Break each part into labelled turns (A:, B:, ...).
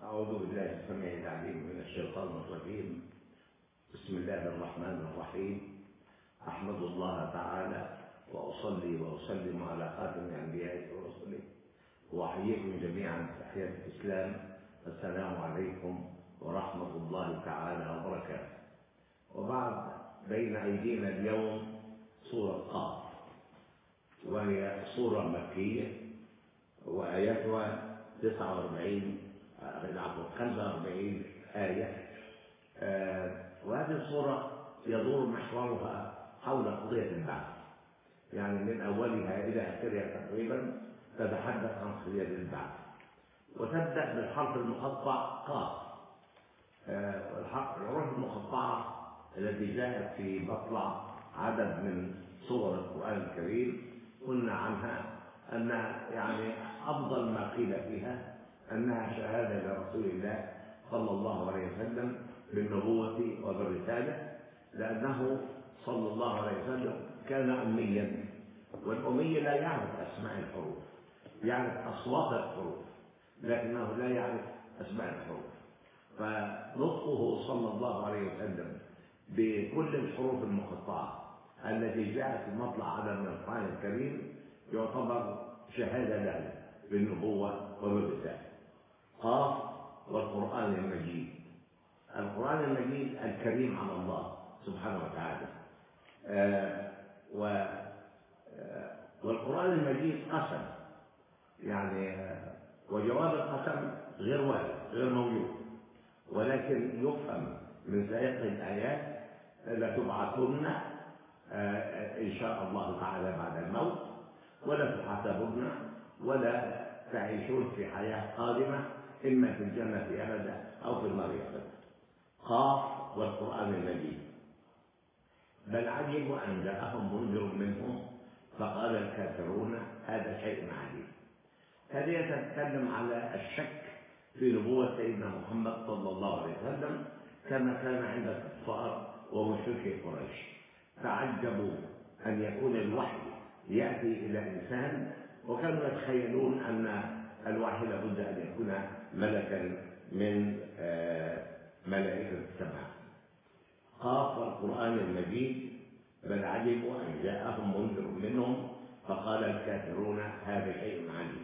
A: أعوذ بالله السميع العليم من الشيطان الرجيم. بسم الله الرحمن الرحيم. أحمد الله تعالى وأصلي وأسلم على خاتم الأنبياء ورسله، وأحييكم جميعا تحية الإسلام. السلام عليكم ورحمة الله تعالى وبركاته. وبعد، بين أيدينا اليوم سورة قاف، وهي سورة مكية وآياتها 45 آية. وهذه الصورة يدور محورها حول قضية البعث، يعني من أولها إلى آخرها تقريبا تتحدث عن قضية البعث، وتبدأ بالحرف المقطع قاف. الحروف المقطعة التي جاءت في مطلع عدد من سور القرآن الكريم قلنا عنها أن يعني أفضل ما قيل فيها أنها شهادة لرسول الله صلى الله عليه وسلم بالنبوة وبالرسالة، لأنه صلى الله عليه وسلم كان أميا، والأمي لا يعرف أسماء الحروف، يعرف أصوات الحروف لكنه لا يعرف أسماء الحروف. فنطقه صلى الله عليه وسلم بكل الحروف المقطعة التي جاءت في مطلع عدد من القرآن الكريم يعتبر شهادة له بالنبوة وبالرسالة. قاف والقرآن المجيد. القرآن المجيد الكريم على الله سبحانه وتعالى. والقرآن المجيد قسم، يعني وجواب القسم غير وارد غير موجود، ولكن يفهم من سياق الآيات: لتبعثن إن شاء الله تعالى بعد الموت، ولا تحاسبن ولا تعيشون في حياة قادمة إما في الجنة أبدا أو في النار أبدا. قاف والقرآن المجيد. بل عجبوا أن جاءهم منذر منهم فقال الكافرون هذا شيء عجيب. هذه تتكلم على الشك في نبوة سيدنا محمد صلى الله عليه وسلم، كما كان عند الكفار ومشركي قريش. تعجبوا أن يكون الوحي يأتي إلى إنسان، وكانوا يتخيلون أن الوحي لابد أن يكون ملكا من ملائكة السماء. قاف والقرآن المجيد. بل عجبوا أن جاءهم منذر منهم فقال الكافرون هذا شيء عجيب.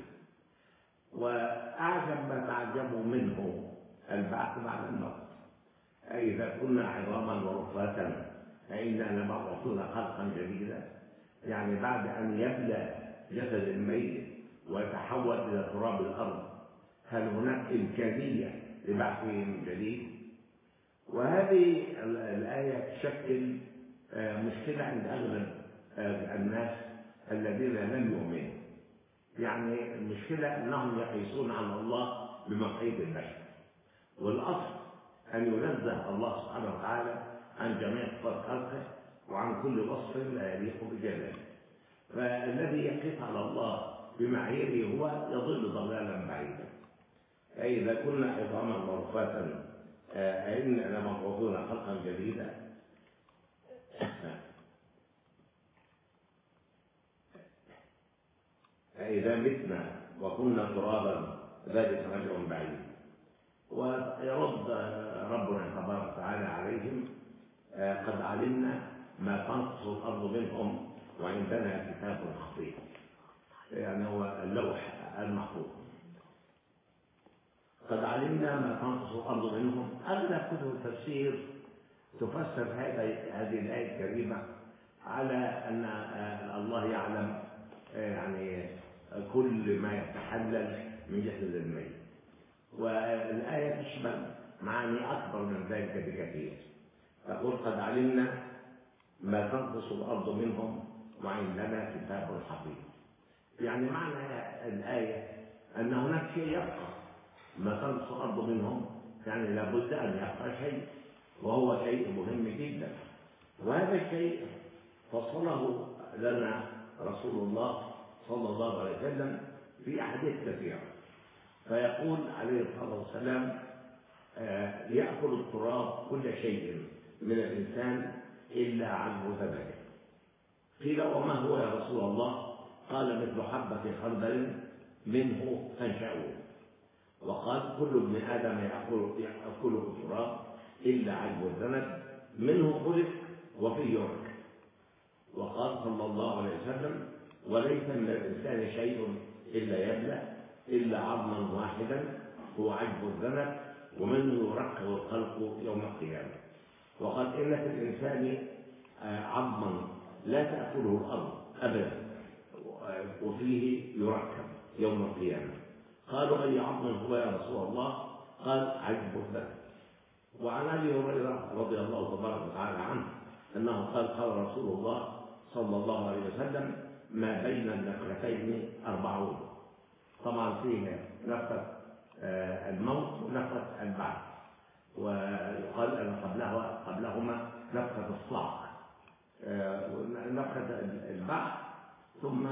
A: وأعجب ما تعجبوا منه البعث بعد الموت. أئذا كنا عظاما ورفاتا أئنا لمبعوثون خلقا جديدا، يعني بعد أن يبلى جسد الميت ويتحول إلى تراب الأرض هل هناك إمكانية لبعثه من جديد؟ وهذه الآية تشكل مشكلة عند أغلب الناس الذين لم يؤمنوا. يعني المشكلة أنهم يقيسون على الله بمقاييس البشر، والأصل أن ينزه الله سبحانه وتعالى عن جميع صفات خلقه وعن كل وصف لا يليق بجلاله. فالذي يقيس على الله بمعاييره هو يضل ضلالا بعيدا. فإذا كنا عظاما ورفاتا أئنا لمبعوثون خلقا جديدا. فإذا متنا وكنا ترابا ذلك رجع بعيد. ويرد ربنا تبارك وتعالى عليهم: قد علمنا ما تنقص الأرض منهم وعندنا كتاب حفيظ. يعني هو اللوح المحفوظ. قد علمنا ما تنقص الأرض منهم. أغلب كتب التفسير تفسر هذه الآية الكريمة على أن الله يعلم يعني كل ما يتحلل من جسد الميت، والآية تشمل معاني أكبر من ذلك بكثير. تقول قد علمنا ما تنقص الأرض منهم وعندنا كتاب حفيظ. يعني معنى الآية أن هناك شيء يبقى. ما تنقص الأرض منهم يعني لابد أن يبقى شيء، وهو شيء مهم جدا. وهذا الشيء فصله لنا رسول الله صلى الله عليه وسلم في أحاديث كثيرة. فيقول عليه الصلاة والسلام: يأكل التراب كل شيء من الإنسان إلا عجب ذلك. قيل: وما هو يا رسول الله؟ قال: مثل حبة خردل منه تنشأون. وقال كل ابن آدم يأكله التراب إلا عجب الذنب منه خلق وفيه يرك. وقال صلى الله عليه وسلم وليس من الإنسان شيء إلا يبلى إلا عظما واحدا هو عجب الذنب ومنه يركب الخلق يوم القيامة. وقال إن في الإنسان عظما لا تأكله الأرض أبدا وفيه يركب يوم القيامة. قالوا أي عظم هو يا رسول الله؟ قال عجب الذنب. وعن أبي هريرة رضي الله تبارك وتعالى عنه أنه قال رسول الله صلى الله عليه وسلم ما بين النفختين 40. طبعا فيه نفخة الموت ونفخة البعث، ويقال أن قبلهما نفخة الصعق، نفخة البعث ثم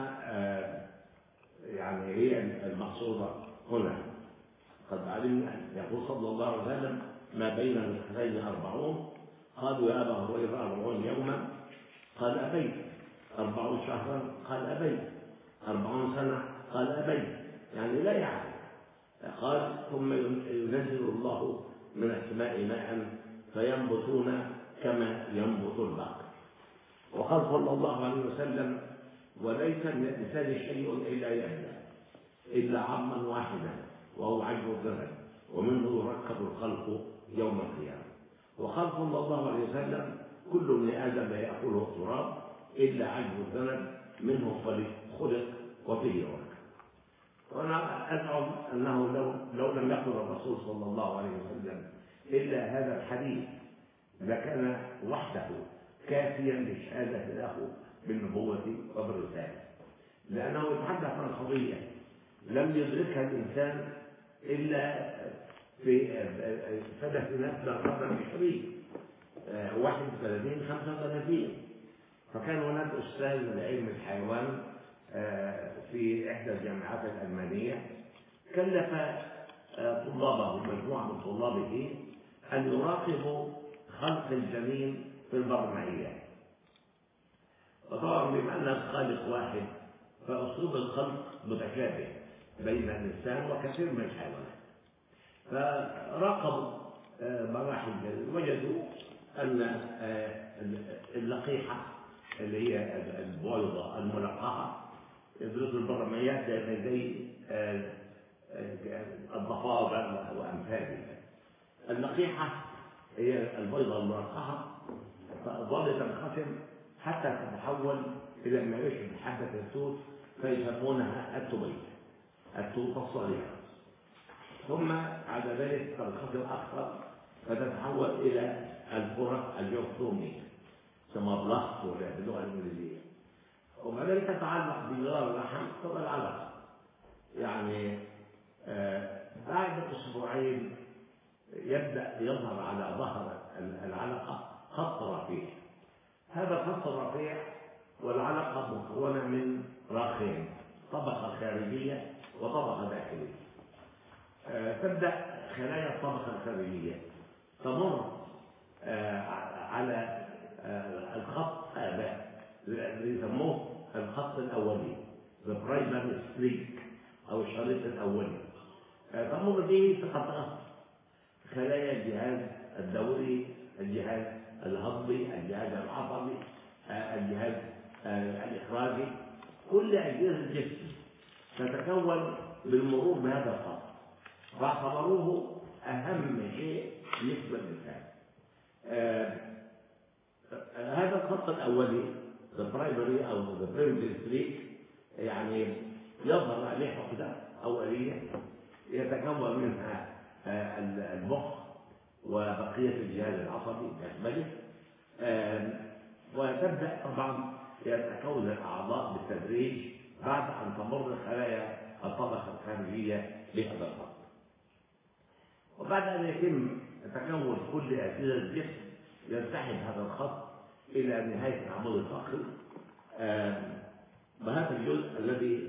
A: يعني هي المقصودة هنا. قد علمنا يقول صلى الله عليه وسلم ما بين النفختين 40. قالوا يا أبا هريرة 40 يوما؟ قال أبيت. 40 شهرا؟ قال أبيت. 40 سنة؟ قال أبيت. يعني لا يعلم. قال ثم ينزل الله من السماء ماء فينبتون كما ينبت البقر. وقال صلى الله عليه وسلم وليس من الإنسان شيء إلا يبلى إلا عظما واحدا وهو عجب الذنب ومنه يركب الخلق يوم القيامة. وقال صلى الله عليه وسلم كل ابن آدم يأكله التراب إلا عجب الذنب منه خلق وفيه يركب. وأنا أزعم أنه لو لم يقل الرسول صلى الله عليه وسلم إلا هذا الحديث لكان وحده كافيا للشهادة له بالنبوة وبالرسالة، لأنه يتحدث عن قضية لم يدركها الإنسان إلا في سنة القرن العشرين 31 35. فكان هناك أستاذ من علم الحيوان في إحدى الجامعات الألمانية كلف طلابه مجموعة من طلابه أن يراقبوا خلق الجنين في البرمائيات. وطبعا بما أن الخالق واحد فأسلوب الخلق متشابه بين الإنسان وكثير من الحيوانات. فراقبوا مراحل الجنين وجدوا أن اللقيحة اللي هي البويضة الملقحة يدرس البرمائيات زي الضفادع وأمثالها. اللقيحة هي البيضة الملقحة ظلت تنقسم حتى تتحول إلى ما يشبه حبة التوت فيسمونها التوت الصغيرة. ثم بعد ذلك تنقسم أكثر فتتحول إلى الكرة الجرثومية ثم بلاست باللغة الإنجليزية. وبعدين تتعلق بجدار اللحم ثم العلقة. يعني بعد أسبوعين يبدأ يظهر على ظهر العلقة خط رفيع. هذا الخط الرفيع والعلقة مكونة من راخين، طبقة خارجية وطبقة داخلية. تبدأ خلايا الطبقة الخارجية تمر على الخط هذا اللي يسموه الخط الأولي the primary streak أو الشريط الأولي. تمر به تقطع خلايا الجهاز الدوري، الجهاز الهضمي، الجهاز العصبي، الجهاز الإخراجي، كل أجهزة الجسم تتكون بالمرور بهذا الخط. فاعتبروه أهم شيء بالنسبة للإنسان. هذا الخط الأولي the primary أو the primitive streak يعني يظهر عليه حقدة أولية يتكون منها المخ وبقية الجهاز العصبي بأكمله. وتبدأ طبعا يتكون الأعضاء بالتدريج بعد أن تمر خلايا الطبقة الخارجية بهذا الخط. وبعد أن يتم تكون كل أجزاء الجسم ينسحب هذا الخط إلى نهاية العمود الفقري. وهذا الجزء الذي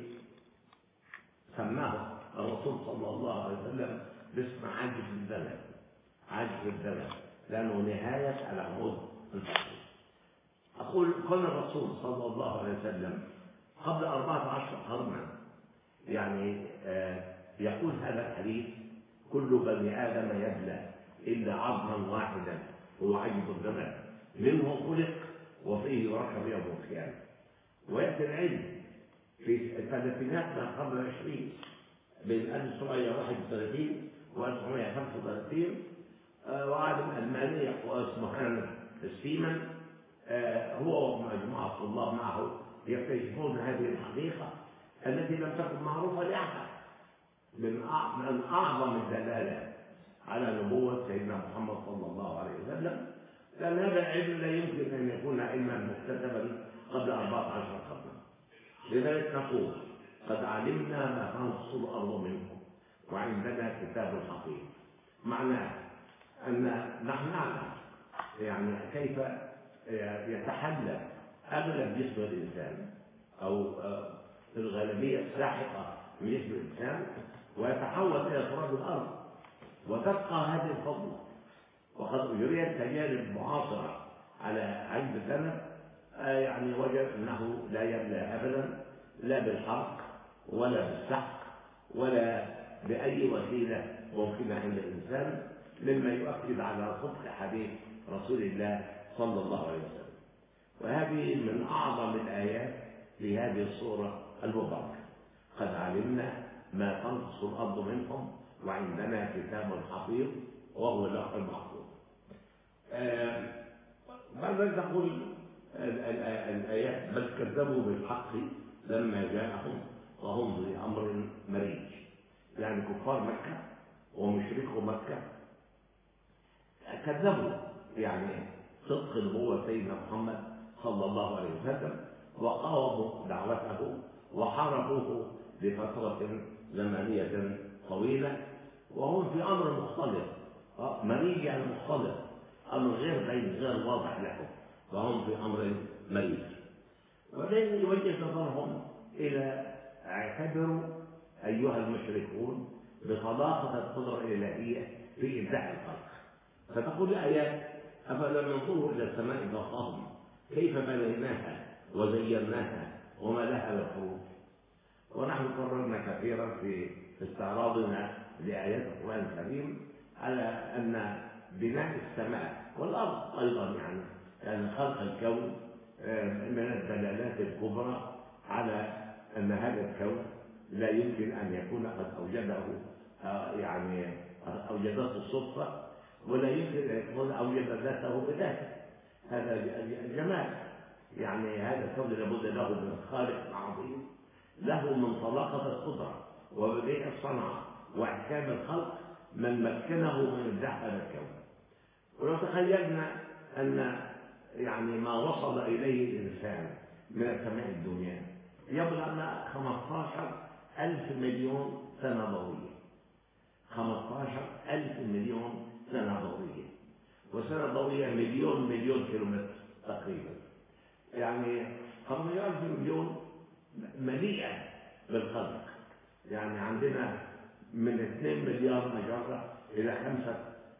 A: سماه الرسول صلى الله عليه وسلم باسم عجز الذنب لأنه نهاية العمود الفقري. أقول كان الرسول صلى الله عليه وسلم قبل 14 قرنا يعني يقول هذا الحديث: كل بني آدم يبلى إلا عظما واحدا هو عجب الجبل، منه خلق وفيه يركب يوم القيامة. ويأتي العلم في الثلاثينات من القرن العشرين بين 1931 و 1935، وعالم ألماني اسمه هانس سيمان هو ومجموعة طلاب معه يكتشفون هذه الحقيقة التي لم تكن معروفة لأحد. من أعظم الدلالة على نبوة سيدنا محمد صلى الله عليه وسلم، لأن هذا العلم لا يمكن أن يكون علما مكتسبا قبل 14 قرنا. لذلك نقول: قد علمنا ما تنقص الأرض منكم وعندنا كتاب حفيظ. معناه أن نحن نعلم يعني كيف يتحلل أغلب جسم الإنسان أو الغالبية الساحقة من جسم الإنسان ويتحول إلى تراب الأرض وتبقى هذه الفضلة. وقد أجريت تجارب معاصرة على عدة سنة يعني وجد أنه لا يبلى أبدا، لا بالحرق ولا بالسحق ولا بأي وسيلة ممكنة عند الإنسان، مما يؤكد على صدق حديث رسول الله صلى الله عليه وسلم. وهذه من أعظم الآيات في هذه السورة المباركة: قد علمنا ما تنقص الأرض منكم وعندنا كتاب حفيظ وهو اللوح المحفوظ. بعد ذلك تقول الآيات: بل كذبوا بالحق لما جاءهم وهم في أمر مريج. يعني كفار مكة ومشركو مكة كذبوا يعني صدق نبوة سيدنا محمد صلى الله عليه وسلم، وقاوموا دعوته وحاربوه لفترة زمنية طويلة، وهم في أمر مختلط. مريج يعني مختلط، أمر غير بين غير واضح لهم، وهم في أمر مريج. وبين يوجه نظرهم إلى: اعتبروا أيها المشركون بصداقة القدرة الإلهية في إبداع الخلق. فتقول الآيات: أفلم ينظروا إلى السماء فوقهم كيف بنيناها وزيناها وما لها من فروج. ونحن قررنا كثيرا في استعراضنا لآيات القرآن الكريم على أن بناء السماء والأرض أيضا يعني خلق الكون من الدلالات الكبرى على أن هذا الكون لا يمكن أن يكون قد أوجده يعني أوجدته الصدفة، ولا يمكن أن يكون أوجد ذاته بذاته. هذا الجمال يعني هذا الكون لابد له من خالق عظيم له من طلاقة القدرة وبديع الصنعة وإحكام الخلق من مكنه من إبداع هذا الكون. ولو تخيلنا أن يعني ما وصل إليه الإنسان من السماء الدنيا يبلغ 15,000 مليون سنة ضوئية. 15,000 مليون سنة ضوئية، وسنة ضوئية مليون كيلومتر تقريبا. يعني 15,000 مليون مليئة بالخلق. يعني عندنا من 2 مليار مجرة إلى 5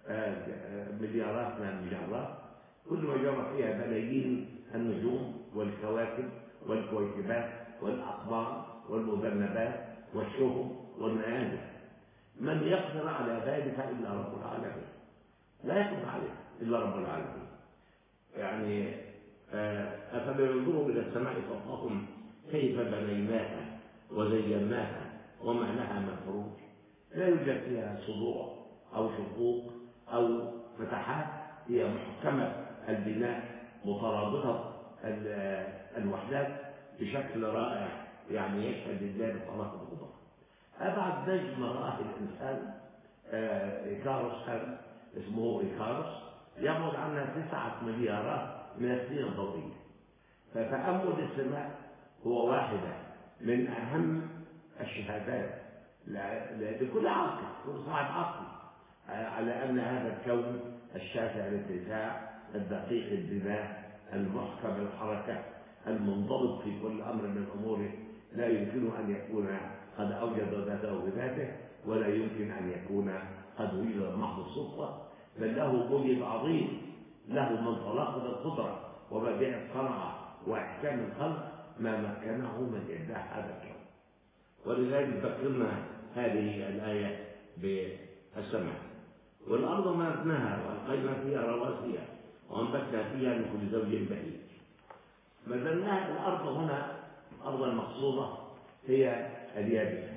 A: مليارات من المجرات، كل مجرة فيها بلايين النجوم والكواكب والكويكبات والأقمار والمذنبات والشهب والنيازك. من يقدر على ذلك إلا رب العالمين، لا يقدر عليه إلا رب العالمين. يعني أفلا ينظروا إلى السماء فوقهم كيف بنيناها وزيناها وما لها من فروج. لا يوجد فيها صدوع أو شقوق أو فتحات، هي محكمة البناء مترابطة الوحدات بشكل رائع، يعني يشهد لله بطلاقة القدرة. أبعد نجم رآه الإنسان إيكاروس، هذا اسمه إيكاروس، يبعد عنها 9 مليارات من السنين الضوئية. فتأمل السماء هو واحدة من أهم الشهادات لكل عاقل، كل صاحب عقل، على أن هذا الكون الشاسع الاتساع الدقيق البناء المحكم الحركة المنضبط في كل أمر من أموره لا يمكن أن يكون قد أوجد ذاته بذاته، ولا يمكن أن يكون قد وجد محض الصدفة، بل له موجب عظيم، له من طلاقة القدرة وبديع الصنعة وإحكام الخلق ما مكنه من إبداع هذا الكون. ولذلك ذكرنا هذه الآية بالسماء. والأرض مددناها وألقينا فيها رواسي وأنبتنا فيها من كل زوج بهيج. مددناها الأرض هنا، الأرض المقصودة هي اليابسة،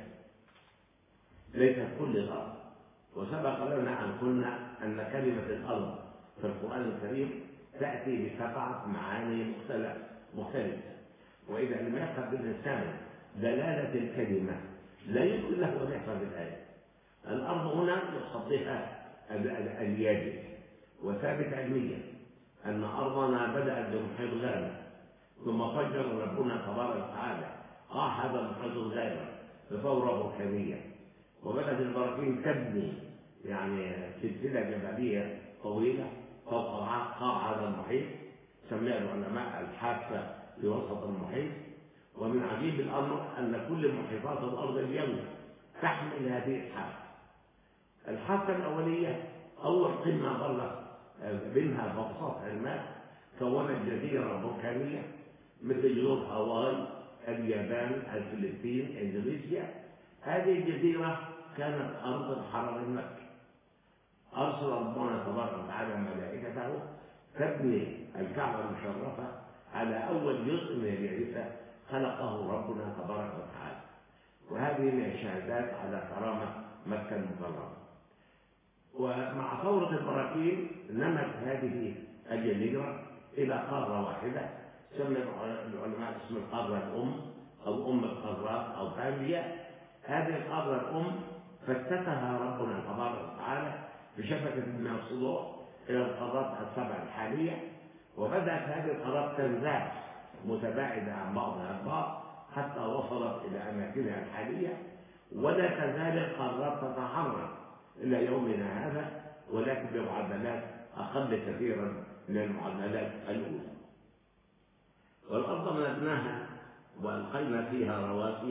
A: ليست كل الأرض. وسبق لنا أن قلنا أن كلمة الأرض في القرآن الكريم تأتي ب7 معاني مختلفة، وإذا لم يفهم بالإنسان دلالة الكلمة لا يمكن له أن يفهم الآية. الأرض هنا يقصد بها اليابس، وثابت علميا أن أرضنا بدأت بمحيط غامر، ثم فجر ربنا تبارك وتعالى هذا المحيط الغامر بثورة بركانية، وبدأت البراكين تبني يعني سلسلة جبلية طويلة فوق قاع هذا المحيط، سماها العلماء الحافة في وسط المحيط. ومن عجيب الأمر أن كل محيطات الأرض اليوم تحمل هذه الحافة. الحافة الأولية أول قمة ظلت بينها فوق سطح الماء كونت جزيرة بركانية مثل جزر هاواي، اليابان، الفلبين، إندونيسيا. هذه الجزيرة كانت أرض الحرم المكي. أرسل ربنا تبارك وتعالى ملائكته تبني الكعبة المشرفة على أول جزء من اليابسة خلقه ربنا تبارك وتعالى، وهذه من الشهادات على كرامة مكة المكرمة. ومع ثورة البراكين نمت هذه الجزيرة إلى قارة واحدة سمى العلماء اسم القارة الأم أو أم القارات أو بانجيا. هذه القارة الأم فتتها ربنا تبارك وتعالى بشبكة من الصدوع إلى القارات ال7 الحالية، وبدأت هذه القارات تنزاح متباعدة عن بعضها البعض حتى وصلت إلى أماكنها الحالية، ولا تزال القارات تتحرك إلى يومنا هذا، ولكن بمعدلات أقل كثيرا من المعدلات الأولى. والأرض مددناها وألقينا فيها رواسي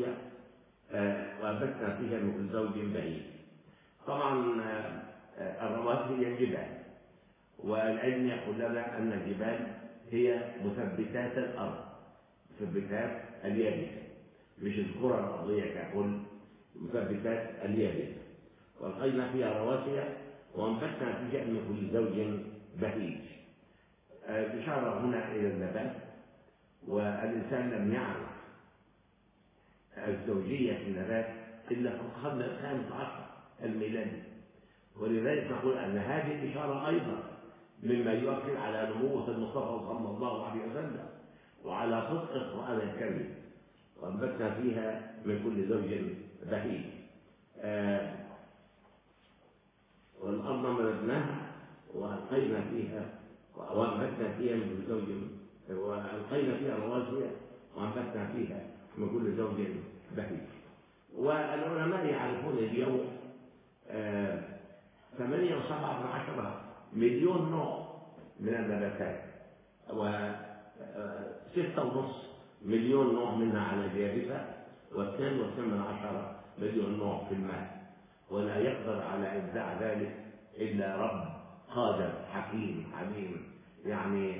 A: وأنبتنا فيها من كل زوج بهيج. طبعا الرواسي هي الجبال، والعلم يقول لنا أن الجبال هي مثبتات الأرض، مثبتات اليابسة، مش الكرة الأرضية ككل، مثبتات اليابسة. وألقينا فيها رواسي وأنبتنا فيها من كل زوج بهيج. الإشارة هنا إلى النبات، والإنسان لم يعرف الزوجية في النبات إلا في القرن ال15 الميلادي، ولذلك نقول أن هذه الإشارة أيضا مما يؤكد على نبوة المصطفى صلى الله عليه وسلم وعلى صدق القرآن الكريم. وأنبتنا فيها من كل زوج بهيج. والأرض مددناها وألقينا فيها وأنبتنا فيها من كل زوج، وألقينا فيها رواسي وأنبتنا فيها من كل زوج بهيج. والعلماء يعرفون اليوم 8.7 مليون نوع من النباتات، و6.5 مليون نوع منها على اليابسة، و2.8 مليون نوع في الماء. ولا يقدر على إبداع ذلك إلا رب قادر حكيم عليم، يعني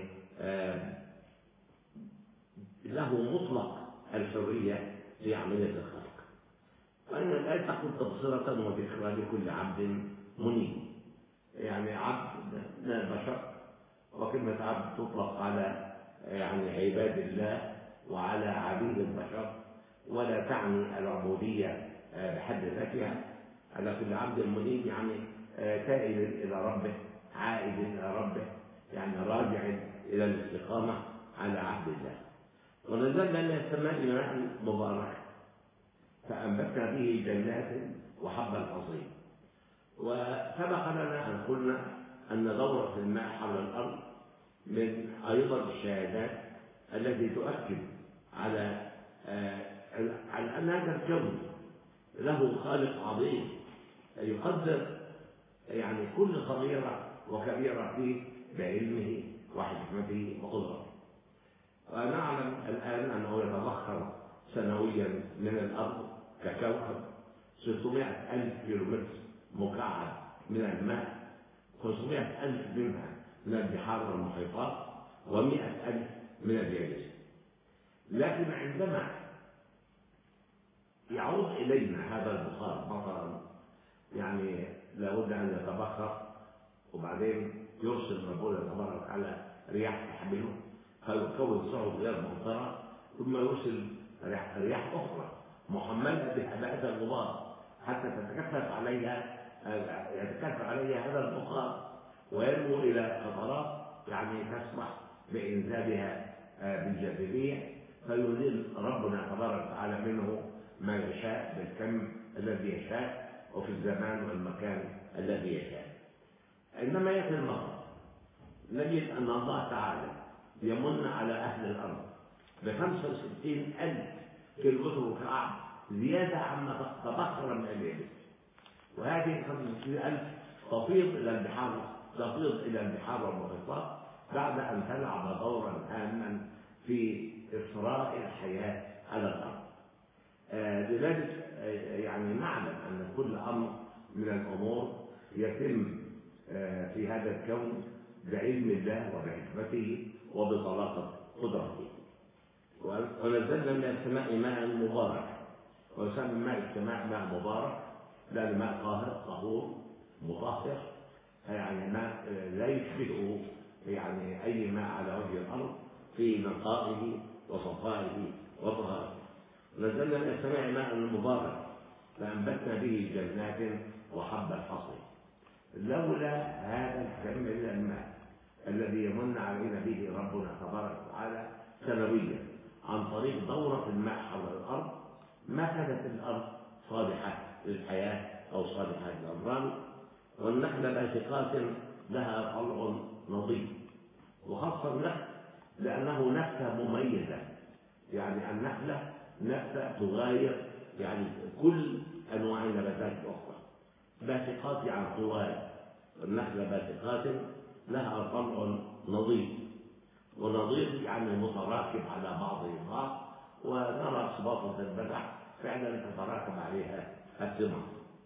A: له مطلق الحرية في عملية الخلق. فإن الآية تقول تبصرة وذكرى لكل عبد منيب. يعني عبد من البشر، وكلمة عبد تطلق على يعني عباد الله وعلى عبيد البشر، ولا تعني العبودية بحد ذاتها. على كل عبد منيب يعني تائب إلى ربه، عائد إلى ربه، يعني راجع إلى الاستقامة على عهد الله. ونزلنا من السماء ماء مبارك فأنبتنا به جنات وحب الحصيد. وسبق لنا أن قلنا أن دورة الماء حول الأرض من أيضا الشهادات التي تؤكد على أن هذا الكون له خالق عظيم يقدر يعني كل صغيرة وكبيرة فيه بعلمه وحكمته وقدرته. ونعلم الآن أنه يتبخر سنويا من الأرض ككوكب 600,000 كيلومتر مكعب من الماء، 500,000 منها من البحار والمحيطات، و100,000 من اليابس. لكن عندما يعود إلينا هذا البخار مطرا، يعني لابد أن يتبخر، وبعدين يرسل ربنا تبارك وتعالى رياح تحمله فيكون صعود غير ممطرة، ثم يرسل رياح أخرى محملة بهباء الغبار حتى يتكثف عليها هذا البخار وينمو إلى فترات يعني تسمح بإنزالها بالجاذبية، فينزل ربنا تبارك وتعالى منه ما يشاء بالكم الذي يشاء وفي الزمان والمكان الذي يشاء. عندما يأتي المطر نجد أن الله تعالى يمن على أهل الأرض ب65,000 كيلومتر مكعب زيادة عما تبخر من اليابس، وهذه 65,000 تفيض إلى البحار والمحيطات بعد أن تلعب دورا هاما في إسراء الحياة على الأرض. لذلك يعني نعلم أن كل أمر من الأمور يتم في هذا الكون بعلم الله وبحكمته وبطلاقة قدرته. ونزلنا من السماء ماء مبارك، ويسمى ماء السماء ماء مبارك لأن ماء طاهر طهور مطهر، يعني ماء لا يشبهه يعني أي ماء على وجه الأرض في نقائه وصفائه وطهارته. نزلنا من السماء ماء مبارك فأنبتنا به جنات وحب الحصيد. لولا هذا الكم من الماء الذي يمن علينا به ربنا تبارك وتعالى سنويا عن طريق دورة الماء حول الأرض ما كانت الأرض صالحة للحياة أو صالحة للأمراض. والنخل باسقات لها طلع نضيد، وخاصة النخل لأنه نكهة مميزة، يعني النخلة نكهة تغاير يعني كل أنواع النباتات الأخرى. باسقات يعني طوال، النخلة باسقات لها طلع نضيد، ونضيد يعني متراكب على بعضه البعض، ونرى صباطة البلح فعلا تتراكم عليها الثمار.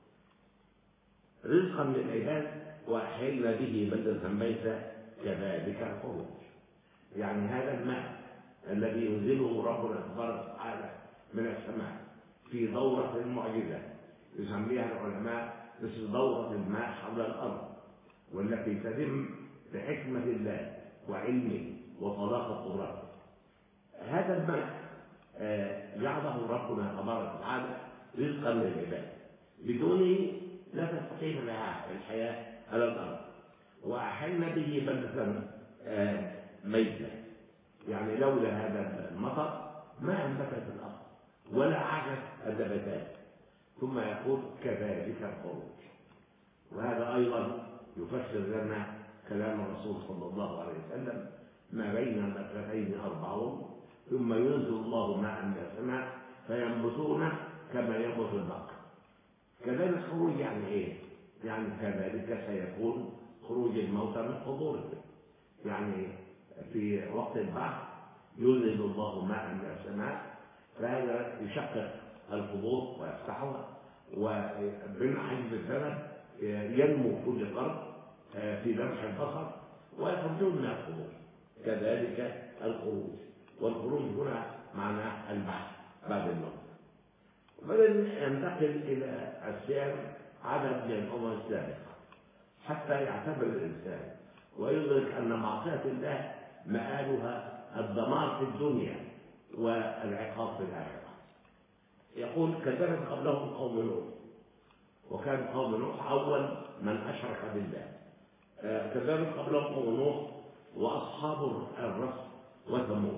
A: رزقا للعباد وأحيينا به بلدة ميتة كذلك الخروج. يعني هذا الماء الذي ينزله ربنا تبارك وتعالى من السماء في دورة معجزة يسميها العلماء مثل دورة الماء حول الأرض، والتي تتم بحكمة الله وعلمه وطلاقة قدرته. هذا الماء جعله ربنا تبارك وتعالى رزقا للعباد، بدونه لا تستقيم لها الحياة على الأرض. وأحيينا به بلدة ميتة، يعني لولا هذا المطر ما أنبتت الأرض ولا عاشت النباتات. ثم يقول كذلك الخروج، وهذا أيضا يفسر لنا كلام الرسول صلى الله عليه وسلم ما بين المسلتين 40 ثم ينزل الله ماء من السماء فينبتون كما ينبت البقر. كذلك الخروج يعني ايه؟ يعني كذلك سيكون خروج الموتى من قبورهم، يعني في وقت البعث ينزل الله ماء من السماء فهذا يشقق القبور ويفتحها، ومن حجم الذنب ينمو كل الارض في لمح البصر ويخرجون من القبور. كذلك الخروج، والخروج هنا معناه البعث بعد الموت. وبعدين ينتقل إلى السير عدد من الأمم السابقة حتى يعتبر الإنسان ويدرك أن معصية الله مآلها الدمار في الدنيا والعقاب في الآخرة. يقول كذلك قبلهم قوم نوح، وكان قوم نوح أول من أشرك بالله. كذلك قبلهم قوم نوح وأصحاب الرس وثمود.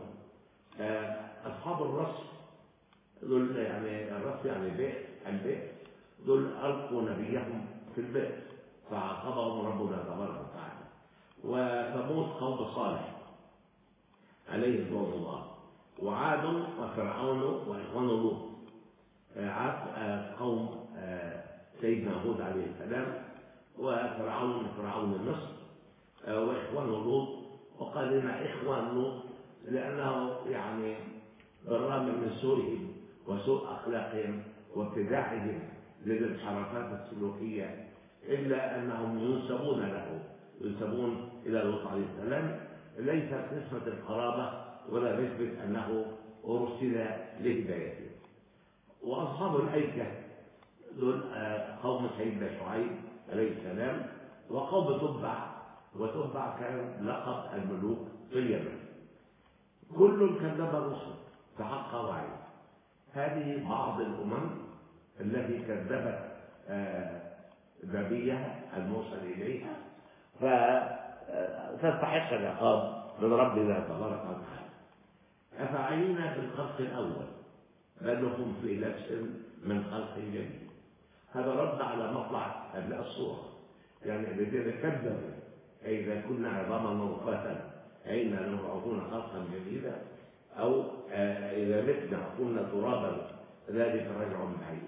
A: أصحاب الرس دول يعني الرس يعني البئر، دول ألقوا نبيهم في البئر فعاقبهم ربنا تبارك وتعالى. وثمود قوم صالح عليه رضوان الله، وعاد وفرعون وإخوان لوط. عاد قوم سيدنا هود عليه السلام، وفرعون مصر، وإخوان لوط. وقال لنا إخوان لوط لأنه يعني بالرغم من سوءهم وسوء أخلاقهم وابتداعهم للانحرافات السلوكية إلا أنهم ينسبون إلى لوط عليه السلام، ليست نسبة القرابة ولا نسبة أنه أرسل لهدايته. وأصحاب الأيكة دول قوم سيدنا شعيب عليه السلام، وقوم تبع، وتبع كان لقب الملوك في اليمن. كل كذب الرسل فحق وعي. هذه بعض الأمم التي كذبت نبيها المرسل إليها، فتستحق العقاب من ربنا تبارك وتعالى. أفعينا بالخلق الأول بل هم في لبس من خلق جديد. هذا رد على مطلع الصورة، يعني الذين كذبوا إذا كنا عظاما ورفاتا أين نبعثون خلقا جديدا، أو إذا متنا كنا ترابا ذلك رجع بعيد.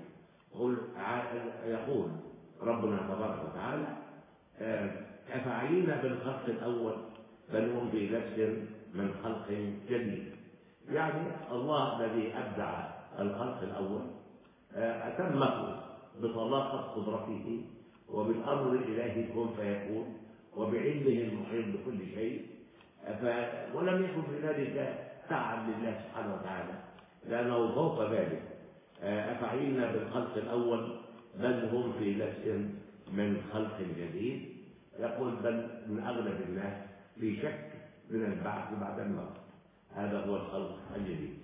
A: يقول ربنا تبارك وتعالى أفعينا بالخلق الأول بل هم في لبس من خلق جديد. يعني الله الذي أبدع الخلق الأول أتمه بطلاقة قدرته وبالأمر الإلهي كن فيكون وبعلمه المحيط بكل شيء، ولم يكن في ذلك تعب لله سبحانه وتعالى لأنه فوق ذلك. أفعينا بالخلق الأول بل هم في لبس من خلق جديد. يقول بل من أغلب الناس في شك من البعث بعد الموت، هذا هو الخلق الجديد.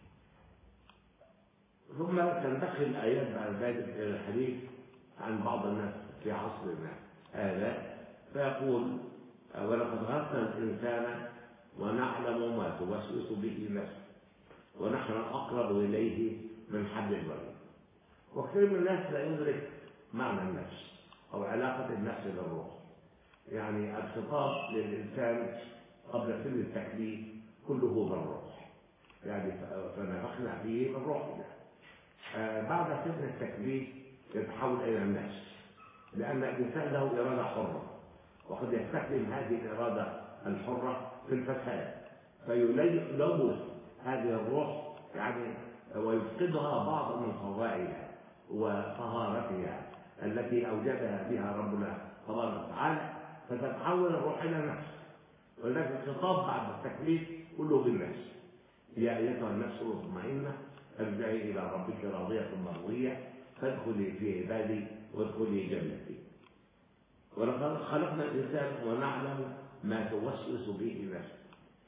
A: ثم تنتقل آيات بعد ذلك إلى الحديث عن بعض الناس في عصرنا هذا، فيقول ولقد خلقنا الإنسان ونعلم ما توسوس به نفسه ونحن أقرب إليه من حبل الوريد. وكثير من الناس لا يدرك معنى النفس أو علاقة النفس بالروح. يعني الخطاب للإنسان قبل سن التكليف كله بالروح، يعني فنفخنا فيه من روحنا. بعد سن التكليف يتحول إلى النفس، لأن الإنسان له إرادة حرة، وقد يستخدم هذه الإرادة الحرة في الفساد فيلوث هذه الروح، يعني ويفقدها بعض من فضائلها وطهارتها التي أوجدها بها ربنا تبارك وتعالى، فتتحول الروح إلى نفس. ولذلك الخطاب بعد التكليف كله بالنفس. يا أيتها النفس المطمئنة ارجعي إلى ربك راضية مرضية فادخلي في عبادي وادخلي جنتي. ولقد خلقنا الإنسان ونعلم ما توسوس به نفسه.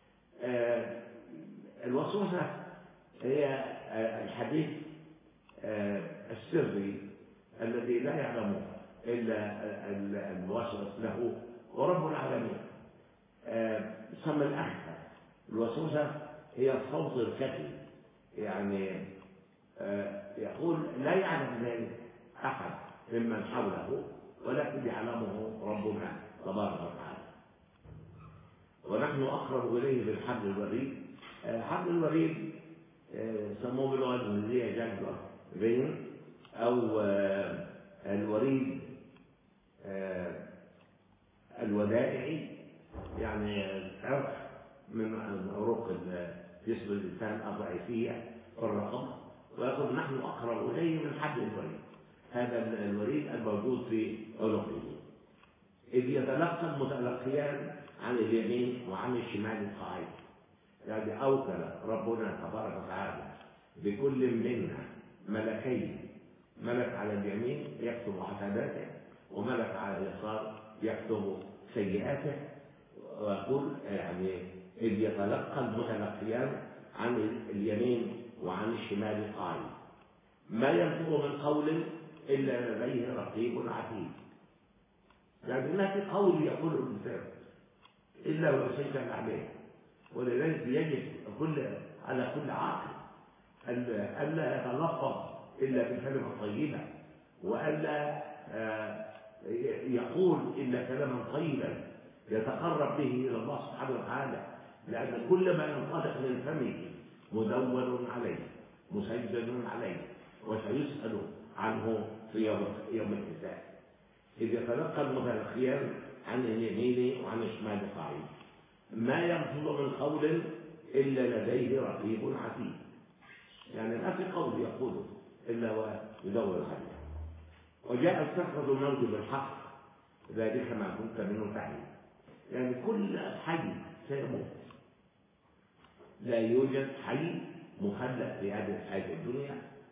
A: الوسوسة هي الحديث السري الذي لا يعلمه إلا الموسوس له ورب العالمين. سمى الأخفى. الوسوسة هي الصوت الخفي، يعني يقول لا يعلم ذلك أحد ممن حوله ولكن يعلمه ربنا تبارك وتعالى. ونحن أقرب إليه بالحبل الوريد. حبل الوريد سموه باللغة الإنجليزية جاكبر فين، أو الوريد الودائعي، يعني عرق من عروق جسم الإنسان الضعيفية والرقم. ويقول نحن أقرب إليه من حبل الوريد. هذا الوريد الموجود في عنقه، إذ يتلقى المتلقيان عن اليمين وعن الشمال قاعدة. يعني أوكل ربنا تبارك وتعالى بكل منا ملكين، ملك على اليمين يكتب حسناته وملك على اليسار يكتب سيئاته. ويقول يعني إذ يتلقى المتلقيان عن اليمين وعن الشمال قاعدة ما ينطق من قول إلا لديه رقيب عتيد. يعني ما في قول يقول الإنسان إلا ويسجل عليه. ولذلك يجب على كل عاقل ألا يتلفظ إلا بالكلمة الطيبة، وألا يقول إلا كلاما طيبا يتقرب به إلى الله سبحانه وتعالى، لأن كل ما ينطلق من فمه مدون عليه مسجل عليه وسيسأل عنه في يوم الحساب. إذ يتلقى المتلقيان عن اليمين وعن الشمال قاعدة ما يلفظ من قول إلا لديه رقيب عتيد. يعني ما في قول يقوله إلا ويدور عليه. وجاء سكرة الموت بالحق ذلك ما كنت منه تعلم. يعني كل حي سيموت، لا يوجد حي مخلد في هذه الحياة الدنيا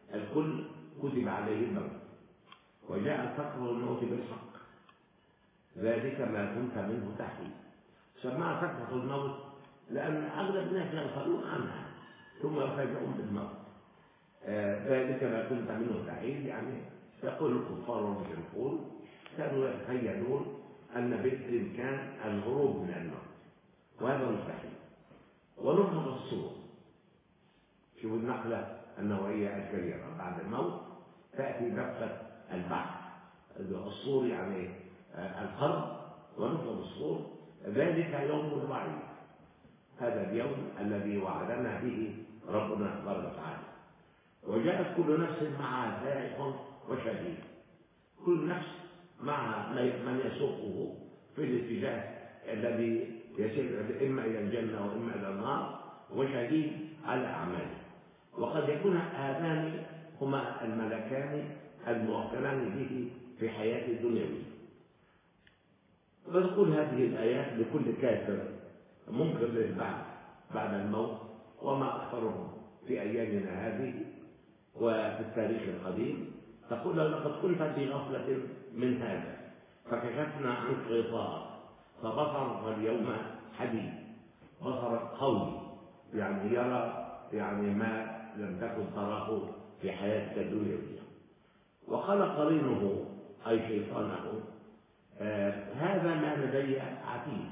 A: الكل كتب عليه الموت، وجاء سكرة الموت بالحق، ذلك ما كنت منه تحيد. سماها سكرة الموت لأن أغلب الناس يغفلون عنها ثم يفاجئون بالموت. ذلك ما كنت منه تحيد، يعني يقول الكفار والمشركون كانوا يتخيلون أن بالإمكان الهروب من الموت، وهذا مستحيل. ونفخ الصور، شوفوا النقلة النوعية الكبيرة، بعد الموت تأتي نفخة البعث. الصور يعني القبر، ونفخ الصور ذلك يوم الوعيد، هذا اليوم الذي وعدنا به ربنا تبارك وتعالى. وجاءت كل نفس معها سائق وشهيد، كل نفس مع من يسوقه في الاتجاه الذي يسير إما إلى الجنة وإما إلى النار، وشهيد على أعماله. وقد يكون هذان هما الملكان الموكلان به في حياة الدنيوية. ونقول هذه الآيات لكل كافر منكر للبعث بعد الموت، وما أكثرهم في أيامنا هذه وفي التاريخ القديم، تقول لقد كنت في غفلة من هذا فكشفنا عنك غطاءك فبصرك اليوم حديد. بصرك قوي، يعني يرى يعني ما لم تكن تراه في حياتك الدنيوية. وقال قرينه أي شيطانه هذا ما لدي عتيد،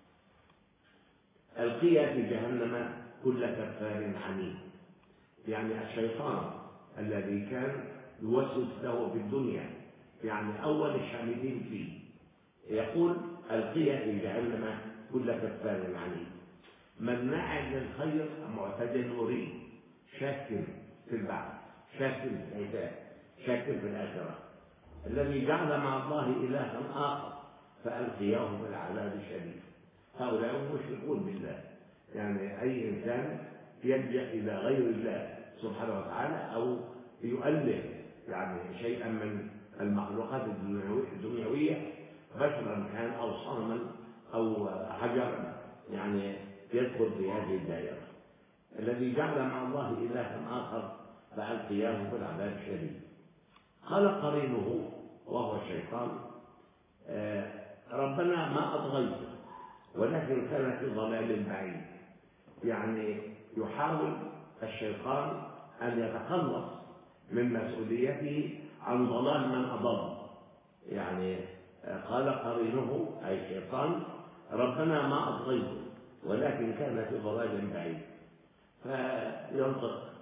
A: ألقي في جهنم كل كفار عنيد. يعني الشيطان الذي كان يوسوس له في الدنيا، يعني أول الشامدين فيه، يقول ألقي في جهنم كل كفار عنيد مناع للخير معتد مريد شاك في البعث، شاك في الحساب، شاك في الآخرة، الذي جعل مع الله إلها آخر فألقياه في العذاب الشديد. هؤلاء مشركون بالله، يعني أي إنسان يلجأ إلى غير الله سبحانه وتعالى أو يؤله يعني شيئا من المخلوقات الدنيوية، بشرا كان أو صنما أو حجرا، يعني يدخل في هذه الدائرة. الذي جعل مع الله إلها آخر فألقياه في العذاب الشديد. قال قرينه وهو الشيطان ربنا ما أطغيته ولكن كان في ضلال بعيد. يعني يحاول الشيطان أن يتخلص من مسؤوليته عن ضلال من أضل. يعني قال قرينه أي الشيطان ربنا ما أطغيته ولكن كان في ضلال بعيد. فينطق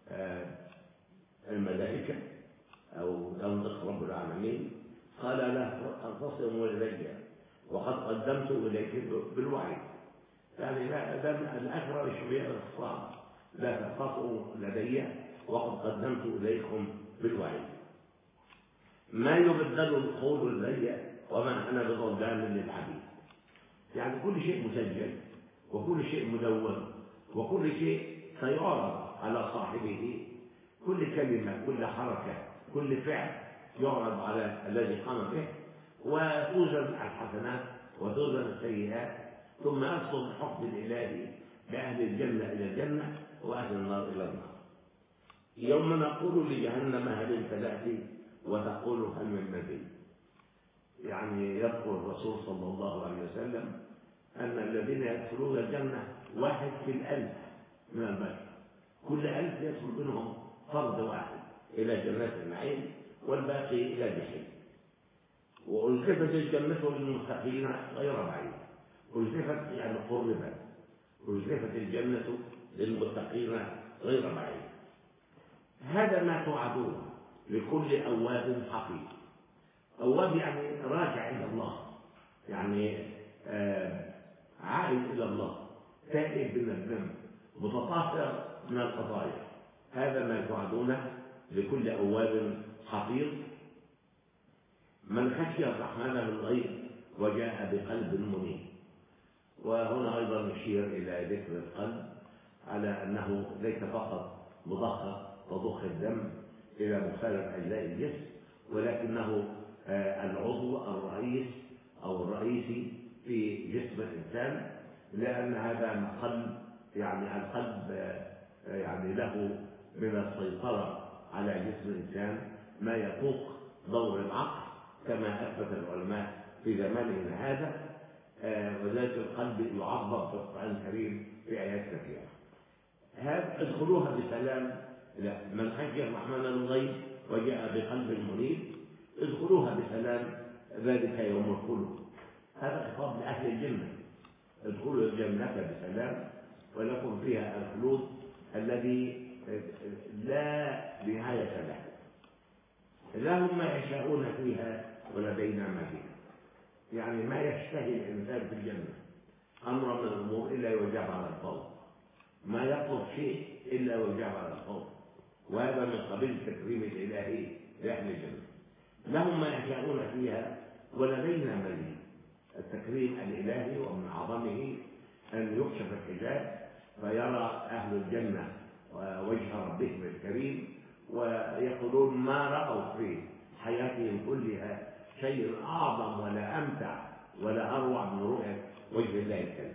A: الملائكة أو ينطق رب العالمين قال لا أختصموا إلي وقد قدمت إليك بالوعي. يعني لا الأكبر شوية الإخصام، لا تختصموا لدي وقد قدمت إليكم بالوعي. ما يبدل القول لدي وما أنا بظلام للعبيد. يعني كل شيء مسجل وكل شيء مدون وكل شيء سيعرض على صاحبه، كل كلمة كل حركة كل فعل يعرض على الذي قام به، وتوزن الحسنات وتوزن السيئات، ثم يصدر الحكم الإلهي بأهل الجنة إلى الجنة وأهل النار إلى النار. يوم نقول لجهنم هل امتلأت وتقول هل من مزيد. يعني يذكر الرسول صلى الله عليه وسلم أن الذين يدخلون الجنة 1 في 1000 من البشر، كل 1000 يدخل منهم فرد واحد إلى جنات النعيم والباقي إلى الجحيم. وألتفت الجنة للمتقين غير بعيد، ألتفت يعني قربت، ألتفت الجنة للمتقين غير بعيد. هذا ما توعدون لكل أواب حفيظ. أواب يعني راجع إلى الله، يعني عائد إلى الله، تائب من الذنب، متطهر من الخطايا. هذا ما توعدون لكل أواب حفيظ من خشي الرحمن بالغيب وجاء بقلب منيب. وهنا أيضا نشير إلى ذكر القلب على أنه ليس فقط مضخة تضخ الدم إلى مختلف أجزاء الجسم، ولكنه العضو الرئيس أو الرئيسي في جسم الإنسان، لأن هذا قلب، يعني القلب يعني له من السيطرة على جسم الإنسان ما يفوق دور العقل كما أثبت العلماء في زماننا هذا. وذلك القلب يعظم في القرآن الكريم في آيات كثيرة. ادخلوها بسلام. من خشي الرحمن بالغيب وجاء بقلب منيب ادخلوها بسلام ذلك يوم الخلود. هذا خطاب لأهل الجنة، ادخلوا الجنة بسلام ولكم فيها الخلود الذي لا نهاية له. لهم ما يشاءون فيها ولدينا مزيد. يعني ما يشتهي الإنسان في الجنة أمر من الأمور إلا يجاب على الفور، ما يطلب شيء إلا يجاب على الفور، وهذا من قبيل التكريم الإلهي لأهل الجنة. لهم ما يشاءون فيها ولدينا مزيد. التكريم الإلهي ومن أعظمه أن يكشف الحجاب فيرى أهل الجنة وجه ربهم الكريم ويقولون ما رأوا في حياتهم كلها شيء أعظم ولا أمتع ولا أروع من رؤية وجه الله الكريم.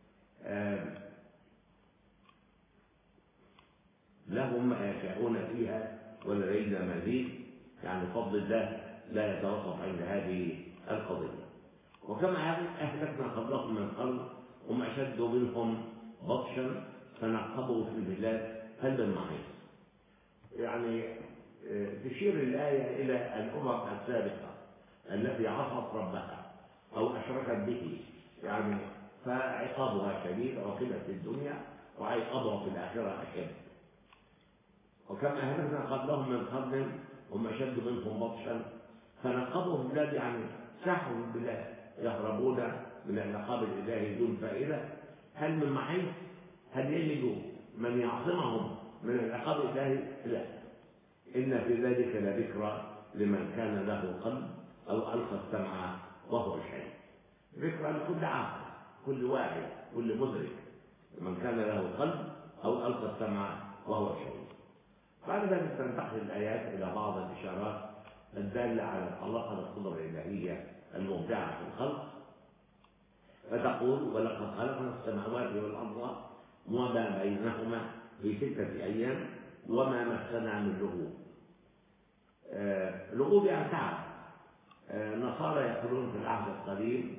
A: لهم ما يشاءون فيها ولدينا مزيد. يعني فضل الله لا يتوقف عند هذه القضية. وكما أهلكنا قبلهم من قرن هم أشد منهم بطشا فنعقبوا في البلاد هل من محيص. يعني تشير الآية إلى الأمم السابقة التي عصت ربها أو أشركت به، يعني فعقابها شديد عقبت في الدنيا وعقابها في الآخرة أشد. وكما أهلكنا قبلهم من قرن هم أشد منهم بطشا فنعقبوا في البلاد، يعني ساحوا في البلاد يهربون من العقاب الإلهي دون فائدة. هل من محيص؟ هل يجدوا من يعصمهم من العقاب الإلهي؟ لا. إن في ذلك لذكرى لمن كان له قلب أو ألقى السمع وهو شهيد. ذكرى لكل عاقل، كل واعي، كل مدرك، من كان له قلب أو ألقى السمع وهو شهيد. بعد ذلك تنتقل الآيات إلى بعض الإشارات الدالة على علاقة القدرة الإلهية المبدعة في الخلق، فتقول ولقد خلقنا السماوات والأرض وما بينهما في 6 أيام وما مسنا من لغوب. لغوب يعني تعب. النصارى يقولون في العهد القديم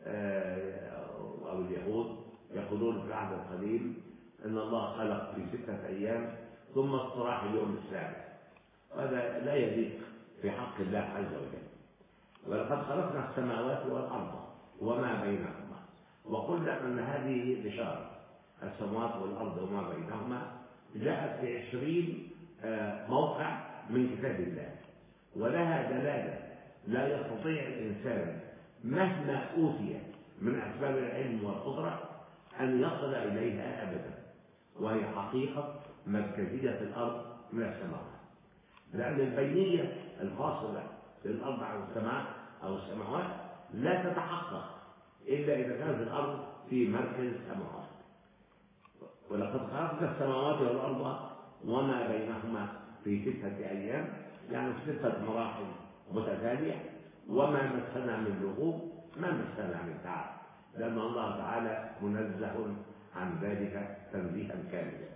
A: أو اليهود يقولون في العهد القديم أن الله خلق في 6 أيام ثم استراح اليوم السابع. هذا لا يليق في حق الله عز وجل. ولقد خلقنا السماوات والأرض وما بينهما، وقلنا أن هذه الإشارة السماوات والأرض وما بينهما جاءت في 20 موقع من كتاب الله، ولها دلالة لا يستطيع الإنسان مهما أوتي من أسباب العلم والقدرة أن يصل إليها أبدا، وهي حقيقة مركزية الأرض من السماوات. لأن البينية الفاصلة للأرض عن السماء أو السماوات لا تتحقق إلا إذا كانت الأرض في مركز السماوات. ولقد خلقنا السماوات والأرض وما بينهما في 6 أيام، يعني في 6 مراحل متتالية. وما مسنا من لغوب، ما مسنا من تعب، لأن الله تعالى منزه عن ذلك تنزيها كاملا.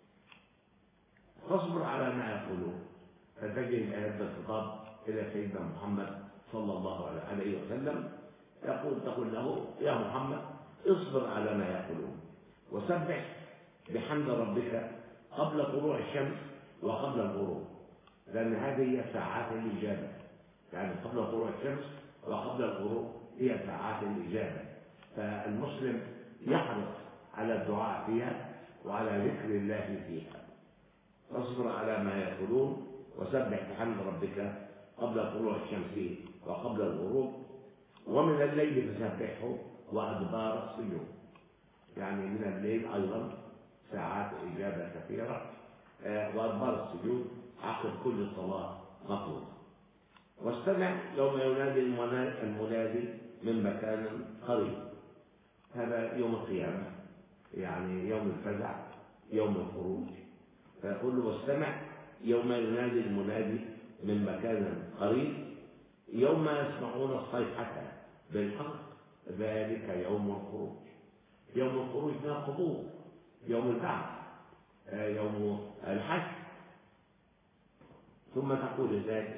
A: فاصبر على ما يقولون. فتجد هذا الخطاب إلى سيدنا محمد صلى الله عليه وسلم تقول له يا محمد اصبر على ما يقولون وسبح بحمد ربك قبل طلوع الشمس وقبل الغروب، لأن هذه هي ساعات الإجابة. يعني قبل طلوع الشمس وقبل الغروب هي ساعات الإجابة، فالمسلم يحرص على الدعاء فيها وعلى ذكر الله فيها. فاصبر على ما يقولون وسبح بحمد ربك قبل طلوع الشمس وقبل الغروب ومن الليل فسبحه وأدبار السجود. يعني من الليل أيضا ساعات إجابة كثيرة، وأدبار السجود عقب كل صلاة مطلوبة. واستمع يوم ينادي المنادي من مكان قريب. هذا يوم القيامة، يعني يوم الفزع، يوم الخروج. فيقول له واستمع يوم ينادي المنادي من مكان قريب يوم يسمعون الصيحة بالحق ذلك يوم الخروج. يوم الخروج من القبور، يوم البعث، يوم الحشر. ثم تقول ذلك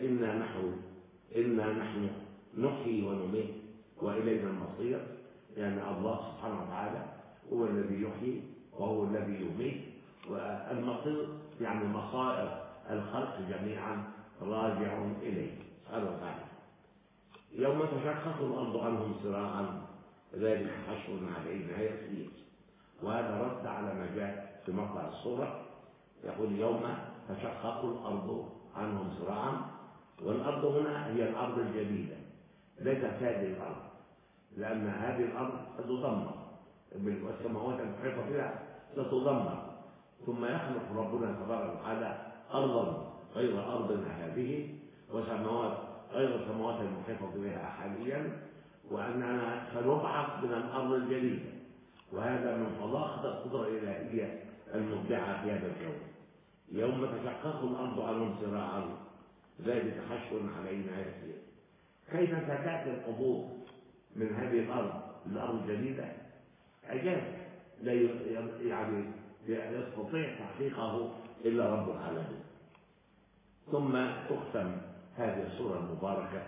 A: إنا نحن نحيي ونميت وإلينا المصير. يعني الله سبحانه وتعالى هو الذي يحيي وهو الذي يميت، والمصير يعني مصائر الخلق جميعا راجع إليه سبحانه وتعالى. يوم تشقق الأرض عنهم صراعا ذلك حشر علينا يسير. وهذا رد على ما جاء في مطلع الصورة، يقول يوم تشقق الأرض عنهم صراعا، والأرض هنا هي الأرض الجديدة ليست هذه الأرض، لأن هذه الأرض ستدمر والسماوات المحيطة بها ستدمر، ثم يخلق ربنا تبارك وتعالى أرضا غير أرضنا هذه وسماوات غير السماوات المحيطة بها حاليا، وأننا سنبعث من الأرض الجديدة. وهذا من فضاحة القدرة الإلهية المبدعة في هذا الكون. يوم تشقق الأرض عنهم صراعا ذلك حشر علينا يسير. كيف ستأتي القبور من هذه الأرض الجديدة؟ عجاب لا يعني يستطيع تحقيقه إلا رب العالمين. ثم تختم هذه السورة المباركة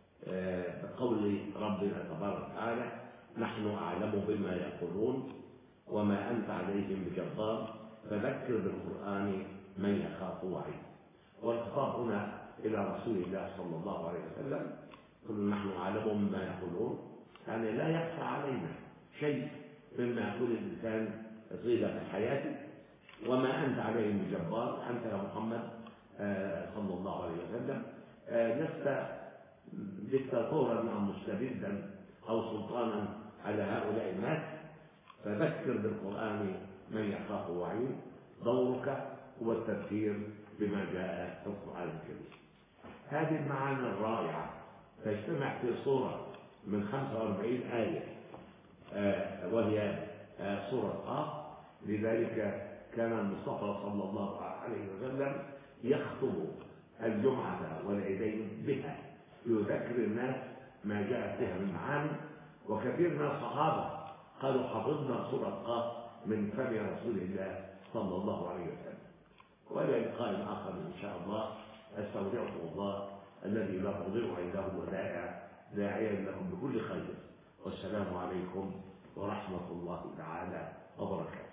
A: بقول ربنا تبارك وتعالى نحن أعلم بما يقولون وما أنت عليهم بجبار فذكر بالقرآن من يخاف وعيد. والخطاب هنا إلى رسول الله صلى الله عليه وسلم، قل نحن أعلم بما يقولون، يعني لا يخفى علينا شيء مما يقول الإنسان طيلة حياته، وما أنت عليهم بجبار، أنت يا محمد صلى الله عليه وسلم لست دكتاتورا أو مستبدا أو سلطانا على هؤلاء الناس، فذكر بالقرآن من يخاف وعيد. دورك هو التذكير بما جاء في القرآن الكريم. هذه المعاني الرائعة تجتمع في صورة من 45 آية وهي سورة قاف. لذلك كان المصطفى صلى الله عليه وسلم يخطب الجمعة والعيدين بها يذكر الناس ما جاءت بها من معاني. وكثير من الصحابة قالوا حفظنا سورة قاف من فم رسول الله صلى الله عليه وسلم. وإلى لقاء آخر إن شاء الله، أستودعكم الله الذي لا تضيع عنده ودائع داعيا لكم بكل خير، والسلام عليكم ورحمة الله تعالى وبركاته.